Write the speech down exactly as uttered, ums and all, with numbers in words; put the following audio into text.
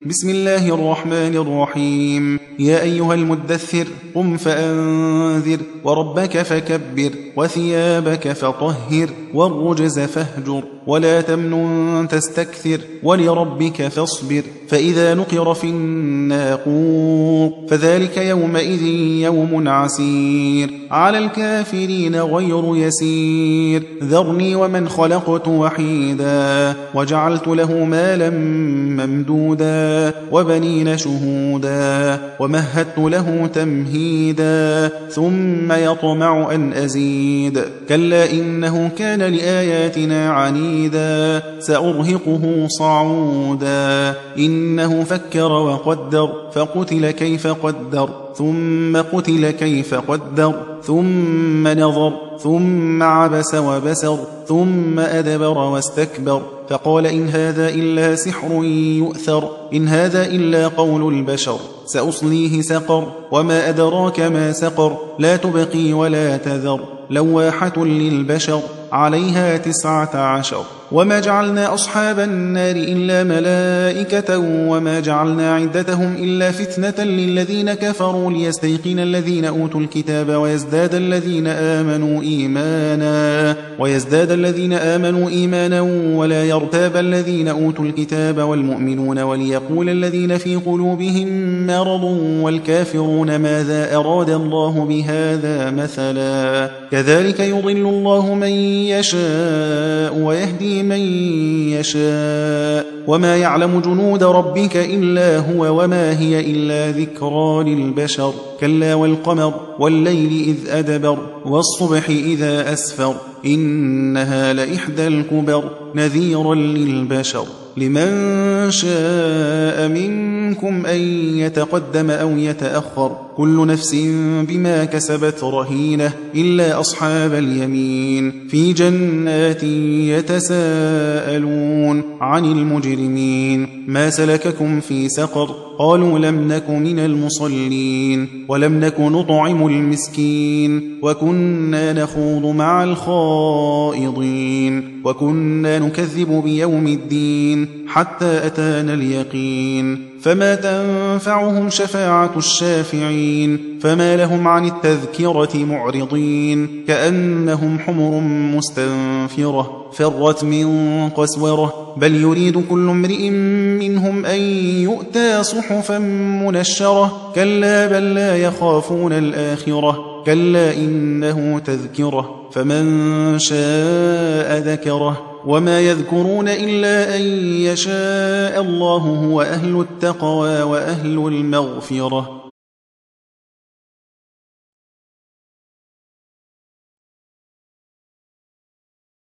بسم الله الرحمن الرحيم. يا أيها المدثر قم فأنذر وربك فكبر وثيابك فطهر والرجز فاهجر ولا تمنن تستكثر ولربك فاصبر فإذا نقر في الناقور فذلك يومئذ يوم عسير على الكافرين غير يسير ذرني ومن خلقت وحيدا وجعلت له مالا ممدودا وبنين شهودا ومهدت له تمهيدا ثم يطمع أن أزيد كلا إنه كان لآياتنا عنيدا سأرهقه صعودا إنه فكر وقدر فقتل كيف قدر ثم قتل كيف قدر ثم نظر ثم عبس وبسر ثم أدبر واستكبر فقال إن هذا إلا سحر يؤثر إن هذا إلا قول البشر سأصليه سقر وما أدراك ما سقر لا تبقي ولا تذر لواحة للبشر عليها تسعة عشر وما جعلنا أصحاب النار إلا ملائكة وما جعلنا عدتهم إلا فتنة للذين كفروا ليستيقن الذين أوتوا الكتاب ويزداد الذين آمنوا إيمانا ويزداد الذين آمنوا إيمانا ولا يرتاب الذين أوتوا الكتاب والمؤمنون وليقول الذين في قلوبهم مرض والكافرون ماذا أراد الله بهذا مثلا كذلك يضل الله من يشاء ويهدي من يشاء وما يعلم جنود ربك إلا هو وما هي إلا ذكرى للبشر كلا والقمر والليل إذ أدبر والصبح إذا أسفر إنها لإحدى الكبر نذيرا للبشر لمن شاء منكم أن يتقدم أو يتأخر كل نفس بما كسبت رهينة إلا أصحاب اليمين في جنات يتساءلون عن المجرمين ما سلككم في سقر قالوا لم نك من المصلين ولم نك نطعم المسكين وكنا نخوض مع الخائضين وكنا نكذب بيوم الدين حتى أتانا اليقين فما تنفعهم شفاعة الشافعين فما لهم عن التذكرة معرضين كأنهم حمر مستنفرة فرت من قسورة بل يريد كل امرئ منهم أن يؤتى صحفا منشرة كلا بل لا يخافون الآخرة كلا إنه تذكرة فمن شاء ذكره وما يذكرون إلا أن يشاء الله هو أهل التقوى وأهل المغفرة